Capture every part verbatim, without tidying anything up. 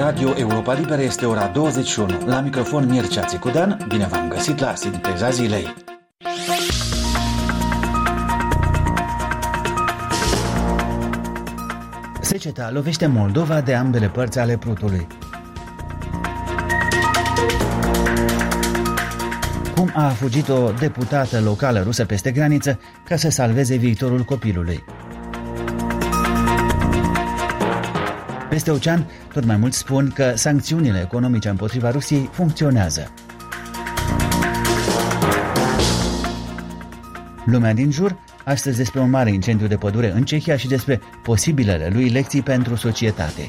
Radio Europa Liberă este ora douăzeci și unu. La microfon Mircea Țicudan, bine v-am găsit la Sinteza Zilei. Seceta lovește Moldova de ambele părți ale Prutului. Cum a fugit o deputată locală rusă peste graniță ca să salveze viitorul copilului. Peste ocean, tot mai mulți spun că sancțiunile economice împotriva Rusiei funcționează. Lumea din jur, astăzi despre un mare incendiu de pădure în Cehia și despre posibilele lui lecții pentru societate.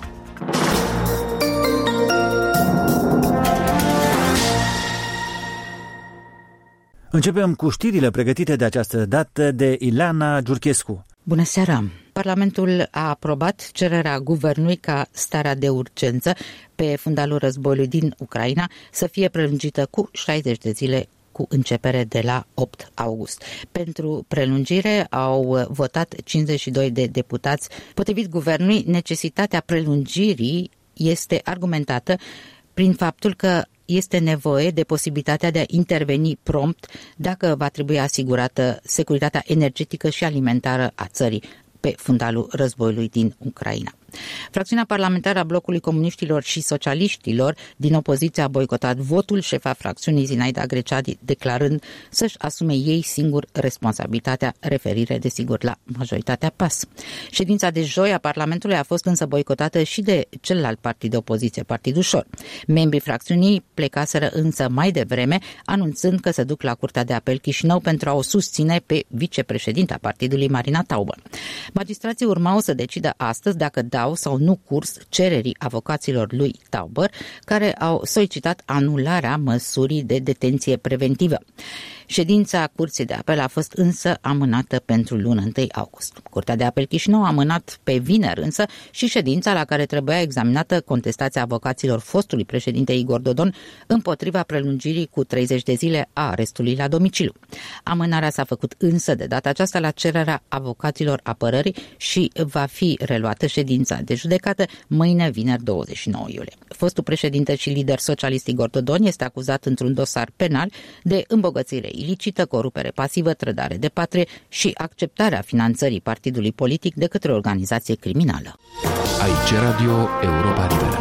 Începem cu știrile pregătite de această dată de Ileana Giurchescu. Bună seara! Parlamentul a aprobat cererea guvernului ca starea de urgență pe fundalul războiului din Ucraina să fie prelungită cu șaizeci de zile cu începere de la opt august. Pentru prelungire au votat cincizeci și doi de deputați. Potrivit guvernului, necesitatea prelungirii este argumentată prin faptul că este nevoie de posibilitatea de a interveni prompt dacă va trebui asigurată securitatea energetică și alimentară a țării pe fundalul războiului din Ucraina. Fracțiunea parlamentară a blocului comuniștilor și socialiștilor din opoziție a boicotat votul, șefa fracțiunii Zinaida Greceadi declarând să-și asume ei singur responsabilitatea, referire desigur la majoritatea P A S. Ședința de joi a Parlamentului a fost însă boicotată și de celălalt partid de opoziție, Partidul Șor. Membrii fracțiunii plecaseră însă mai devreme, anunțând că se duc la Curtea de Apel Chișinău pentru a o susține pe vicepreședinta partidului, Marina Taubă. Magistrații urmau să decidă astăzi dacă dau sau nu curs cererii avocaților lui Tauber, care au solicitat anularea măsurii de detenție preventivă. Ședința Curții de Apel a fost însă amânată pentru luna întâi august. Curtea de Apel Chișinău a amânat pe vineri însă și ședința la care trebuia examinată contestația avocaților fostului președinte Igor Dodon împotriva prelungirii cu treizeci de zile a arestului la domiciliu. Amânarea s-a făcut însă de data aceasta la cererea avocaților apărării și va fi reluată ședința de judecată mâine, vineri douăzeci și nouă iulie. Fostul președinte și lider socialist Igor Dodon este acuzat într-un dosar penal de îmbogățire ilicită, corupere pasivă, trădare de patrie și acceptarea finanțării partidului politic de către o organizație criminală. Aici Radio Europa Liberă.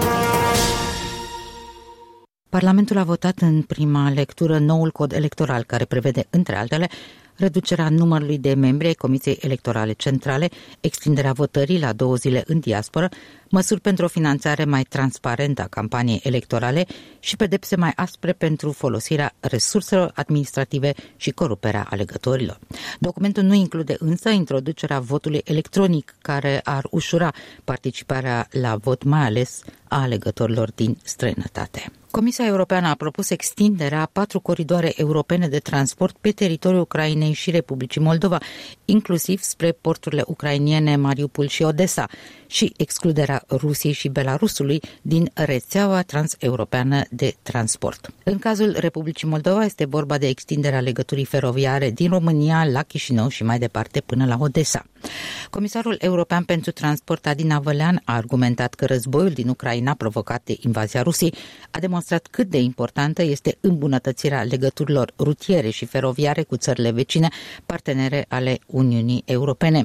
Parlamentul a votat în prima lectură noul cod electoral care prevede, între altele, reducerea numărului de membri ai Comisiei Electorale Centrale, extinderea votării la două zile în diasporă, măsuri pentru o finanțare mai transparentă a campaniei electorale și pedepse mai aspre pentru folosirea resurselor administrative și coruperea alegătorilor. Documentul nu include însă introducerea votului electronic, care ar ușura participarea la vot, mai ales a alegătorilor din străinătate. Comisia Europeană a propus extinderea a patru coridoare europene de transport pe teritoriul Ucrainei și Republicii Moldova, inclusiv spre porturile ucrainiene Mariupol și Odessa, și excluderea Rusiei și Belarusului din rețeaua transeuropeană de transport. În cazul Republicii Moldova este vorba de extinderea legăturii feroviare din România la Chișinău și mai departe până la Odessa. Comisarul European pentru Transport Adina Vălean a argumentat că războiul din Ucraina provocat de invazia Rusiei a demonstrat cât de importantă este îmbunătățirea legăturilor rutiere și feroviare cu țările vecine, partenere ale Uniunii Europene.